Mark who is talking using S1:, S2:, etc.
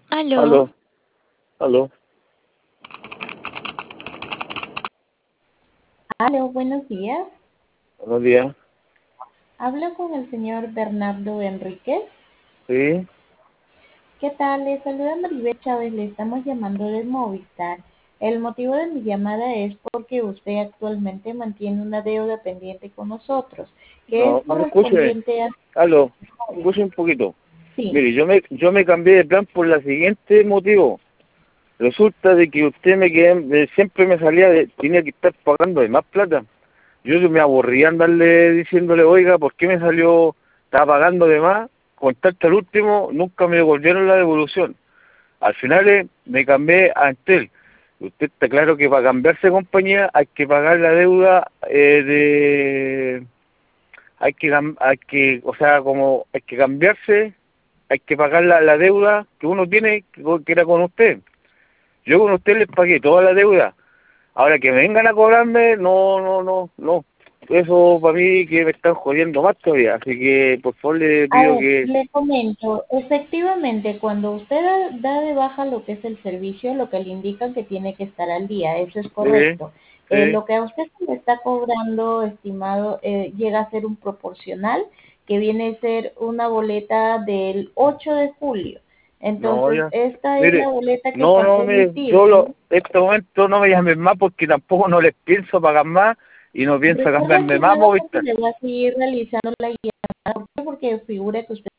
S1: Aló,
S2: Aló, aló,
S1: aló, buenos días.
S2: buenos días.
S1: Hablo con el señor Bernardo Enríquez.
S2: Sí,
S1: ¿Qué tal? Le saluda Maribel Chávez, le estamos llamando de Movistar. El motivo de mi llamada es porque usted actualmente mantiene una deuda pendiente con nosotros, que es
S2: no, escúcheme.
S1: correspondiente a...
S2: Aló, escúcheme un poquito.
S1: Sí,
S2: Mire, yo me cambié de plan por la siguiente motivo. Resulta de que usted siempre me tenía que estar pagando de más plata. Yo me aburría andarle diciéndole, oiga, ¿por qué me salió, estaba pagando de más? Con tanto al último, nunca me devolvieron la devolución. Al final me cambié a Entel. Usted está claro que para cambiarse de compañía hay que pagar la deuda o sea, como hay que cambiarse, hay que pagar la deuda que uno tiene, que era con usted. Yo con usted les pagué toda la deuda. Ahora que me vengan a cobrarme, no, no, no, no. Eso para mí que me están jodiendo más todavía. Así que por favor le
S1: a
S2: pido
S1: ver,
S2: que...
S1: le comento, efectivamente, cuando usted da de baja lo que es el servicio, lo que le indican que tiene que estar al día, eso es
S2: Sí,
S1: correcto.
S2: sí.
S1: Lo que a usted se le está cobrando, estimado, llega a ser un proporcional, que viene a ser una boleta del 8 de julio.
S2: No,
S1: Entonces,
S2: ya.
S1: esta es la
S2: Mire,
S1: boleta que
S2: no,
S1: pasó
S2: no,
S1: a
S2: mire,
S1: emitirse.
S2: en este momento no me llamen más porque tampoco no les pienso pagar más y no pienso
S1: Recuerda
S2: cambiarme
S1: que
S2: más
S1: nuevamente
S2: Movistar.
S1: le va a seguir realizando la llamada, ¿por qué? Porque figura que usted